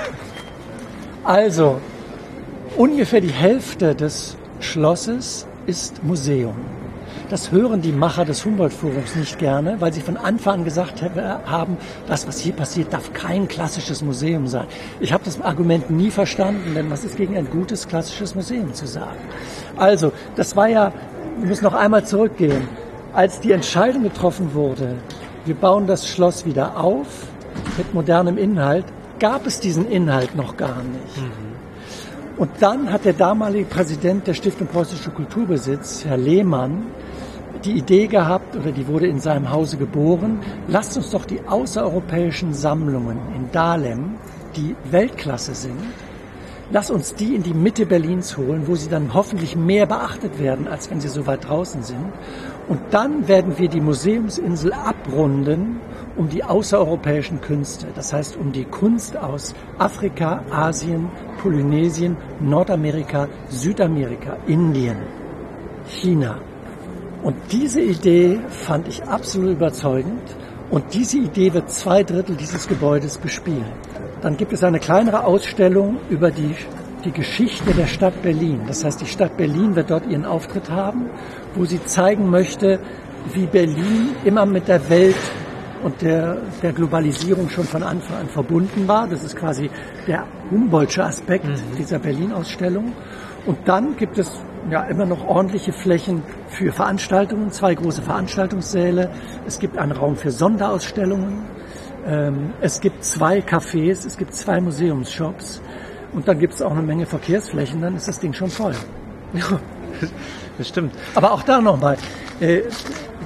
Also, ungefähr die Hälfte des Schlosses ist Museum. Das hören die Macher des Humboldt-Forums nicht gerne, weil sie von Anfang an gesagt haben, das, was hier passiert, darf kein klassisches Museum sein. Ich habe das Argument nie verstanden, denn was ist gegen ein gutes klassisches Museum zu sagen? Also, das war ja, wir müssen noch einmal zurückgehen. Als die Entscheidung getroffen wurde, wir bauen das Schloss wieder auf mit modernem Inhalt, gab es diesen Inhalt noch gar nicht. Und dann hat der damalige Präsident der Stiftung Preußischer Kulturbesitz, Herr Lehmann, die Idee gehabt, oder die wurde in seinem Hause geboren, lasst uns doch die außereuropäischen Sammlungen in Dahlem, die Weltklasse sind, lass uns die in die Mitte Berlins holen, wo sie dann hoffentlich mehr beachtet werden, als wenn sie so weit draußen sind. Und dann werden wir die Museumsinsel abrunden um die außereuropäischen Künste. Das heißt, um die Kunst aus Afrika, Asien, Polynesien, Nordamerika, Südamerika, Indien, China. Und diese Idee fand ich absolut überzeugend. Und diese Idee wird 2/3 dieses Gebäudes bespielen. Dann gibt es eine kleinere Ausstellung über die Geschichte der Stadt Berlin. Das heißt, die Stadt Berlin wird dort ihren Auftritt haben, wo sie zeigen möchte, wie Berlin immer mit der Welt und der Globalisierung schon von Anfang an verbunden war. Das ist quasi der Humboldtsche Aspekt dieser Berlin-Ausstellung. Und dann gibt es ja immer noch ordentliche Flächen für Veranstaltungen, 2 große Veranstaltungssäle. Es gibt einen Raum für Sonderausstellungen. Es gibt 2 Cafés, es gibt 2 Museumsshops. Und dann gibt es auch eine Menge Verkehrsflächen, dann ist das Ding schon voll.
Ja, das stimmt.
Aber auch da nochmal,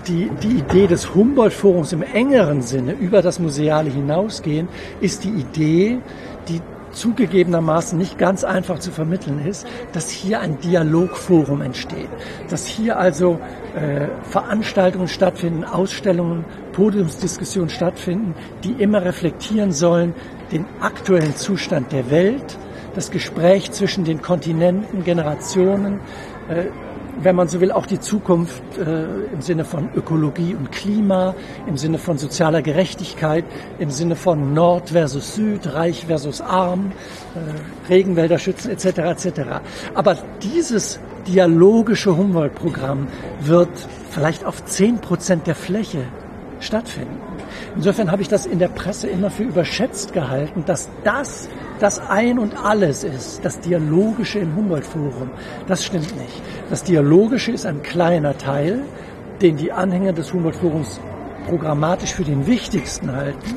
die Idee des Humboldt-Forums im engeren Sinne über das Museale hinausgehen, ist die Idee, die zugegebenermaßen nicht ganz einfach zu vermitteln ist, dass hier ein Dialogforum entsteht, dass hier also Veranstaltungen stattfinden, Ausstellungen, Podiumsdiskussionen stattfinden, die immer reflektieren sollen den aktuellen Zustand der Welt, das Gespräch zwischen den Kontinenten, Generationen, wenn man so will, auch die Zukunft im Sinne von Ökologie und Klima, im Sinne von sozialer Gerechtigkeit, im Sinne von Nord versus Süd, Reich versus Arm, Regenwälder schützen etc. etc. Aber dieses dialogische Humboldt-Programm wird vielleicht auf 10% der Fläche stattfinden. Insofern habe ich das in der Presse immer für überschätzt gehalten, dass das Ein und Alles ist, das Dialogische im Humboldt-Forum. Das stimmt nicht. Das Dialogische ist ein kleiner Teil, den die Anhänger des Humboldt-Forums programmatisch für den wichtigsten halten.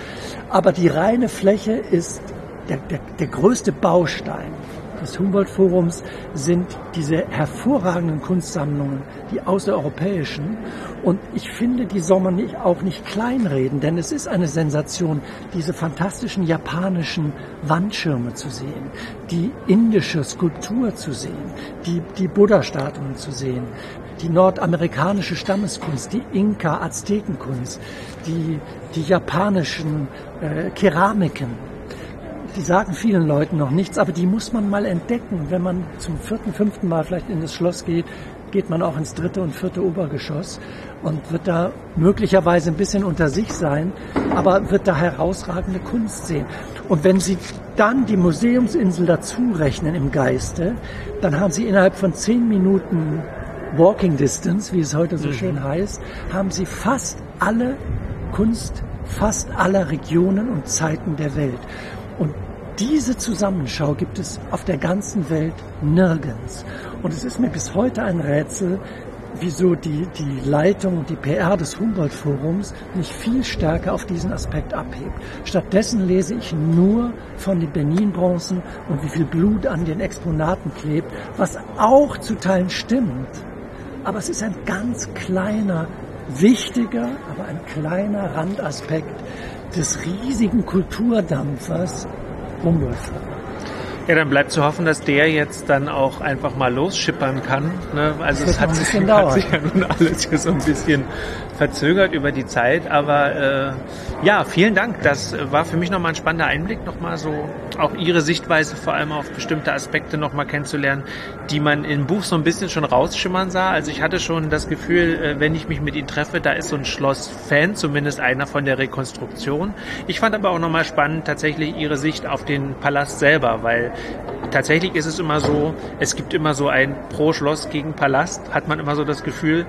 Aber die reine Fläche ist der größte Baustein des Humboldt-Forums sind diese hervorragenden Kunstsammlungen, die außereuropäischen. Und ich finde, die soll man auch nicht kleinreden, denn es ist eine Sensation, diese fantastischen japanischen Wandschirme zu sehen, die indische Skulptur zu sehen, die Buddha-Statuen zu sehen, die nordamerikanische Stammeskunst, die Inka-Aztekenkunst, die japanischen Keramiken. Die sagen vielen Leuten noch nichts, aber die muss man mal entdecken. Wenn man zum 4., 5. Mal vielleicht in das Schloss geht, geht man auch ins 3. und 4. Obergeschoss und wird da möglicherweise ein bisschen unter sich sein, aber wird da herausragende Kunst sehen. Und wenn Sie dann die Museumsinsel dazu rechnen im Geiste, dann haben Sie innerhalb von 10 Minuten Walking Distance, wie es heute so schön heißt, haben Sie fast alle Kunst fast aller Regionen und Zeiten der Welt. Und diese Zusammenschau gibt es auf der ganzen Welt nirgends. Und es ist mir bis heute ein Rätsel, wieso die Leitung und die PR des Humboldt-Forums nicht viel stärker auf diesen Aspekt abhebt. Stattdessen lese ich nur von den Benin-Bronzen und wie viel Blut an den Exponaten klebt, was auch zu Teilen stimmt. Aber es ist ein ganz kleiner, wichtiger, aber ein kleiner Randaspekt des riesigen Kulturdampfers Humboldt-Forum.
Ja, dann bleibt zu hoffen, dass der jetzt dann auch einfach mal losschippern kann. Ne? Also es hat sich ja nun alles hier so ein bisschen verzögert über die Zeit. Aber ja, vielen Dank. Das war für mich nochmal ein spannender Einblick, nochmal so auch Ihre Sichtweise vor allem auf bestimmte Aspekte nochmal kennenzulernen, die man im Buch so ein bisschen schon rausschimmern sah. Also ich hatte schon das Gefühl, wenn ich mich mit Ihnen treffe, da ist so ein Schloss-Fan, zumindest einer von der Rekonstruktion. Ich fand aber auch nochmal spannend tatsächlich Ihre Sicht auf den Palast selber, weil tatsächlich ist es immer so, es gibt immer so ein pro Schloss gegen Palast, hat man immer so das Gefühl.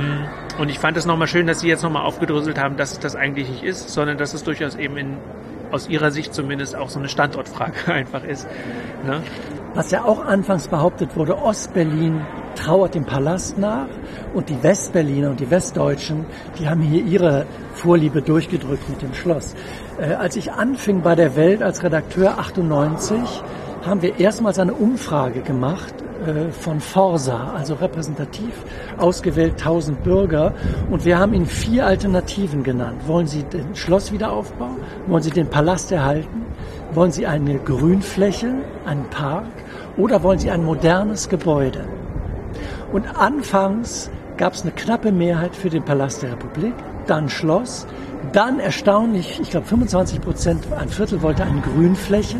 Und ich fand es nochmal schön, dass Sie jetzt nochmal aufgedröselt haben, dass es das eigentlich nicht ist, sondern dass es durchaus eben aus Ihrer Sicht zumindest auch so eine Standortfrage einfach ist. Ne?
Was ja auch anfangs behauptet wurde, Ostberlin trauert dem Palast nach und die Westberliner und die Westdeutschen, die haben hier ihre Vorliebe durchgedrückt mit dem Schloss. Als ich anfing bei der Welt als Redakteur 98, haben wir erstmals eine Umfrage gemacht von Forsa, also repräsentativ ausgewählt 1000 Bürger, und wir haben ihnen 4 Alternativen genannt. Wollen Sie den Schlosswiederaufbau? Wollen Sie den Palast erhalten? Wollen Sie eine Grünfläche, einen Park? Oder wollen Sie ein modernes Gebäude? Und anfangs gab es eine knappe Mehrheit für den Palast der Republik, dann Schloss, dann erstaunlich, ich glaube 25%, ein Viertel wollte eine Grünfläche.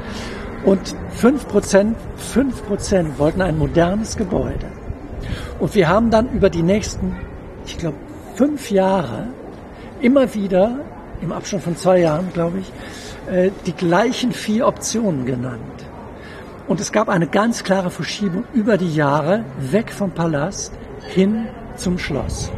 Und 5% wollten ein modernes Gebäude. Und wir haben dann über die nächsten, ich glaube, 5 Jahre immer wieder, im Abstand von 2 Jahren, glaube ich, die gleichen 4 Optionen genannt. Und es gab eine ganz klare Verschiebung über die Jahre weg vom Palast hin zum Schloss.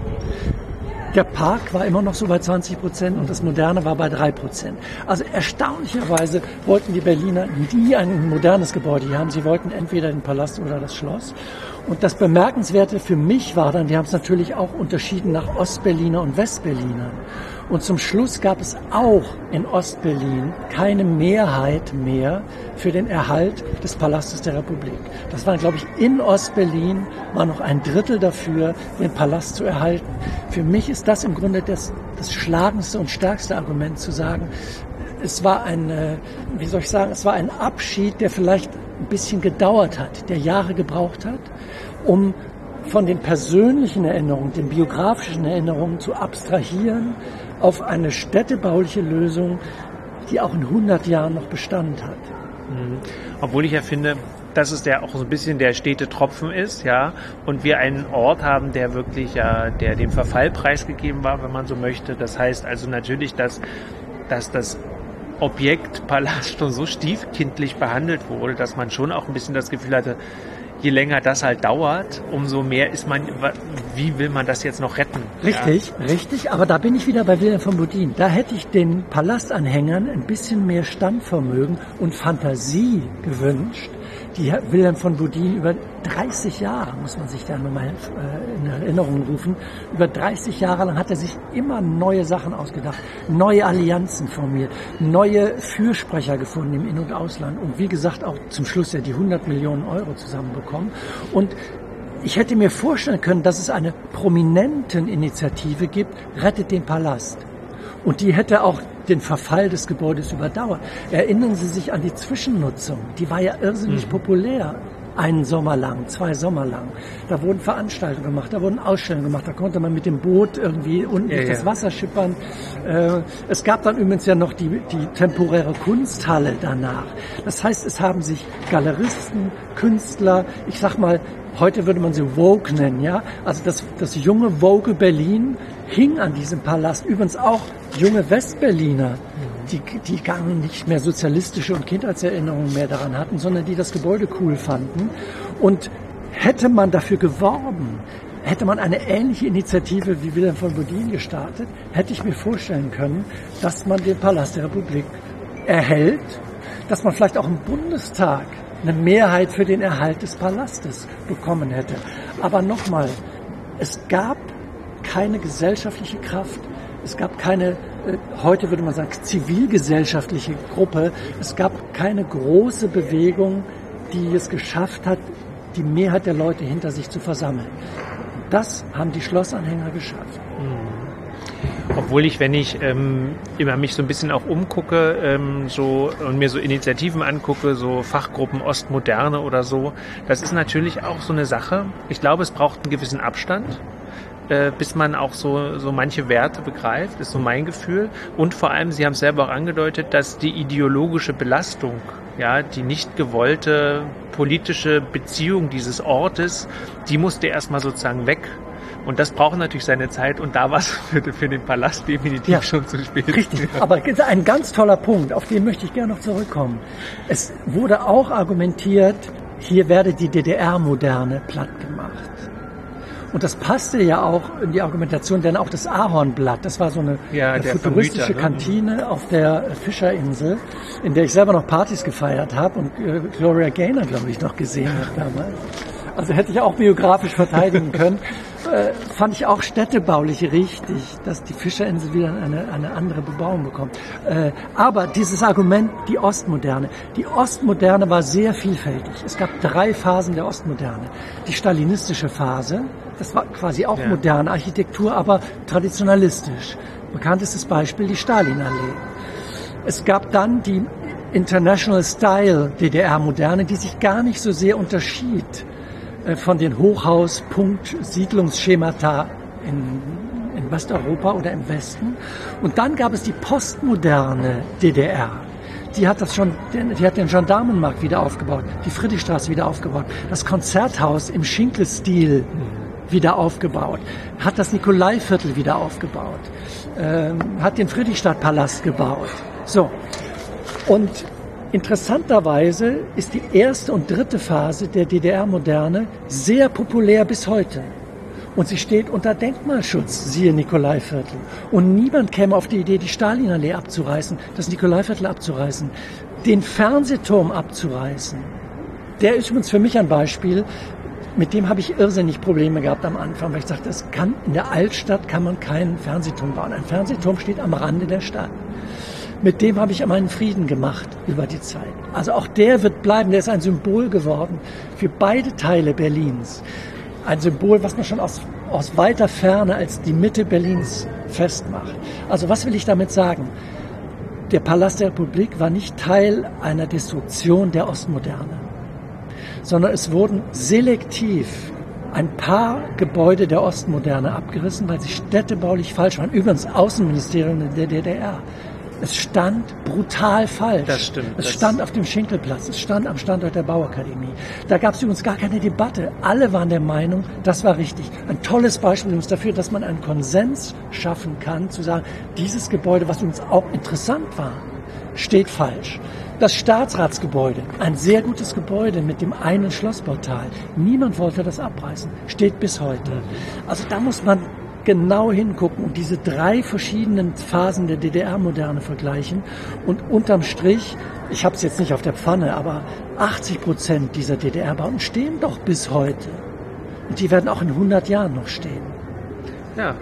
Der Park war immer noch so bei 20% und das Moderne war bei 3%. Also erstaunlicherweise wollten die Berliner nie ein modernes Gebäude hier haben. Sie wollten entweder den Palast oder das Schloss. Und das Bemerkenswerte für mich war dann, wir haben es natürlich auch unterschieden nach Ostberliner und Westberlinern. Und zum Schluss gab es auch in Ostberlin keine Mehrheit mehr für den Erhalt des Palastes der Republik. Das waren, glaube ich, in Ostberlin war noch ein Drittel dafür, den Palast zu erhalten. Für mich ist das im Grunde das schlagendste und stärkste Argument zu sagen, es war es war ein Abschied, der vielleicht ein bisschen gedauert hat, der Jahre gebraucht hat, um von den persönlichen Erinnerungen, den biografischen Erinnerungen zu abstrahieren auf eine städtebauliche Lösung, die auch in 100 Jahren noch Bestand hat.
Obwohl ich ja finde, dass es ja auch so ein bisschen der Städtetropfen ist, ja, und wir einen Ort haben, der wirklich der dem Verfall preisgegeben war, wenn man so möchte. Das heißt also natürlich, dass das Objekt Palast schon so stiefkindlich behandelt wurde, dass man schon auch ein bisschen das Gefühl hatte, je länger das halt dauert, umso mehr ist man, wie will man das jetzt noch retten?
Richtig, aber da bin ich wieder bei Wilhelm von Bodin. Da hätte ich den Palastanhängern ein bisschen mehr Standvermögen und Fantasie gewünscht, die Wilhelm von Bodin über 30 Jahre, muss man sich da nochmal in Erinnerung rufen, über 30 Jahre lang hat er sich immer neue Sachen ausgedacht, neue Allianzen formiert, neue Fürsprecher gefunden im In- und Ausland und wie gesagt auch zum Schluss ja die 100 Millionen Euro zusammenbekommen. Und ich hätte mir vorstellen können, dass es eine prominenten Initiative gibt, rettet den Palast. Und die hätte auch den Verfall des Gebäudes überdauert. Erinnern Sie sich an die Zwischennutzung. Die war ja irrsinnig populär. Einen Sommer lang, 2 Sommer lang. Da wurden Veranstaltungen gemacht, da wurden Ausstellungen gemacht. Da konnte man mit dem Boot irgendwie unten durch das Wasser schippern. Es gab dann übrigens ja noch die temporäre Kunsthalle danach. Das heißt, es haben sich Galeristen, Künstler, ich sag mal, heute würde man sie Vogue nennen, ja. Also das junge Vogue Berlin hing an diesem Palast. Übrigens auch junge Westberliner, die gar nicht mehr sozialistische und Kindheitserinnerungen mehr daran hatten, sondern die das Gebäude cool fanden. Und hätte man dafür geworben, hätte man eine ähnliche Initiative wie Wilhelm von Bodin gestartet, hätte ich mir vorstellen können, dass man den Palast der Republik erhält, dass man vielleicht auch im Bundestag eine Mehrheit für den Erhalt des Palastes bekommen hätte. Aber nochmal, es gab keine gesellschaftliche Kraft, es gab keine, heute würde man sagen, zivilgesellschaftliche Gruppe, es gab keine große Bewegung, die es geschafft hat, die Mehrheit der Leute hinter sich zu versammeln. Das haben die Schlossanhänger geschafft.
Obwohl ich, wenn ich immer mich so ein bisschen auch umgucke und mir so Initiativen angucke, so Fachgruppen Ostmoderne oder so, das ist natürlich auch so eine Sache. Ich glaube, es braucht einen gewissen Abstand, bis man auch so manche Werte begreift, ist so mein Gefühl. Und vor allem, Sie haben es selber auch angedeutet, dass die ideologische Belastung, ja, die nicht gewollte politische Beziehung dieses Ortes, die musste erstmal sozusagen weg. Und das braucht natürlich seine Zeit und da war es für den Palast definitiv schon zu spät.
Richtig, aber ein ganz toller Punkt, auf den möchte ich gerne noch zurückkommen. Es wurde auch argumentiert, hier werde die DDR-Moderne platt gemacht. Und das passte ja auch in die Argumentation, denn auch das Ahornblatt, das war so eine futuristische Kantine auf der Fischerinsel, in der ich selber noch Partys gefeiert habe und Gloria Gaynor, glaube ich, noch gesehen habe damals. Also hätte ich auch biografisch verteidigen können. Fand ich auch städtebaulich richtig, dass die Fischerinsel wieder eine andere Bebauung bekommt. Aber dieses Argument, die Ostmoderne war sehr vielfältig. Es gab 3 Phasen der Ostmoderne. Die stalinistische Phase, das war quasi auch moderne Architektur, aber traditionalistisch. Bekanntestes Beispiel die Stalinallee. Es gab dann die International Style DDR-Moderne, die sich gar nicht so sehr unterschied von den Hochhaus-Punkt-Siedlungsschemata in Westeuropa oder im Westen. Und dann gab es die postmoderne DDR. Die hat den Gendarmenmarkt wieder aufgebaut, die Friedrichstraße wieder aufgebaut, das Konzerthaus im Schinkel-Stil wieder aufgebaut, hat das Nikolaiviertel wieder aufgebaut, hat den Friedrichstadtpalast gebaut. So. Und interessanterweise ist die erste und dritte Phase der DDR-Moderne sehr populär bis heute. Und sie steht unter Denkmalschutz, siehe Nikolaiviertel. Und niemand käme auf die Idee, die Stalinallee abzureißen, das Nikolaiviertel abzureißen, den Fernsehturm abzureißen. Der ist übrigens für mich ein Beispiel. mit dem habe ich irrsinnig Probleme gehabt am Anfang, weil ich sagte, in der Altstadt kann man keinen Fernsehturm bauen. Ein Fernsehturm steht am Rande der Stadt. Mit dem habe ich meinen Frieden gemacht über die Zeit. Also auch der wird bleiben, der ist ein Symbol geworden für beide Teile Berlins. Ein Symbol, was man schon aus weiter Ferne als die Mitte Berlins festmacht. Also was will ich damit sagen? Der Palast der Republik war nicht Teil einer Destruktion der Ostmoderne, sondern es wurden selektiv ein paar Gebäude der Ostmoderne abgerissen, weil sie städtebaulich falsch waren. Übrigens Außenministerium der DDR. Es stand brutal falsch.
Das stimmt.
Es stand auf dem Schinkelplatz, es stand am Standort der Bauakademie. Da gab es übrigens gar keine Debatte. Alle waren der Meinung, das war richtig. Ein tolles Beispiel dafür, dass man einen Konsens schaffen kann, zu sagen, dieses Gebäude, was uns auch interessant war, steht falsch. Das Staatsratsgebäude, ein sehr gutes Gebäude mit dem einen Schlossportal. Niemand wollte das abreißen, steht bis heute. Also da muss man genau hingucken und diese 3 verschiedenen Phasen der DDR-Moderne vergleichen. Und unterm Strich, ich habe es jetzt nicht auf der Pfanne, aber 80% dieser DDR-Bauten stehen doch bis heute. Und die werden auch in 100 Jahren noch stehen.
Ja,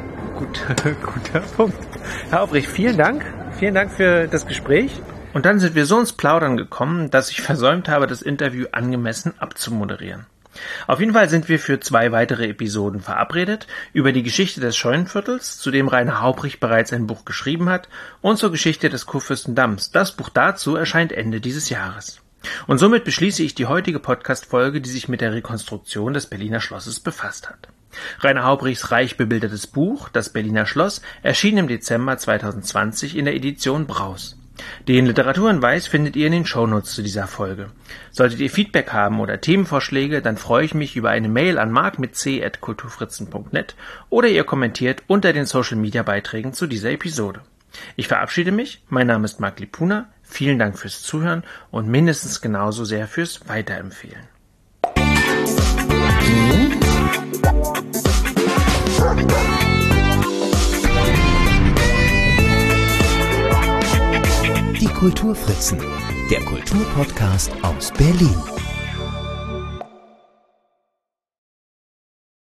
guter Punkt. Herr Haubrich, vielen Dank. Vielen Dank für das Gespräch. Und dann sind wir so ins Plaudern gekommen, dass ich versäumt habe, das Interview angemessen abzumoderieren. Auf jeden Fall sind wir für 2 weitere Episoden verabredet, über die Geschichte des Scheunenviertels, zu dem Rainer Haubrich bereits ein Buch geschrieben hat, und zur Geschichte des Kurfürstendamms. Das Buch dazu erscheint Ende dieses Jahres. Und somit beschließe ich die heutige Podcast-Folge, die sich mit der Rekonstruktion des Berliner Schlosses befasst hat. Rainer Haubrichs reich bebildertes Buch, Das Berliner Schloss, erschien im Dezember 2020 in der Edition Braus. Den Literaturhinweis findet ihr in den Shownotes zu dieser Folge. Solltet ihr Feedback haben oder Themenvorschläge, dann freue ich mich über eine Mail an mark@kulturfritzen.net oder ihr kommentiert unter den Social-Media-Beiträgen zu dieser Episode. Ich verabschiede mich, mein Name ist Mark Lipuna, vielen Dank fürs Zuhören und mindestens genauso sehr fürs Weiterempfehlen.
Die Kulturfritzen, der Kulturpodcast aus Berlin.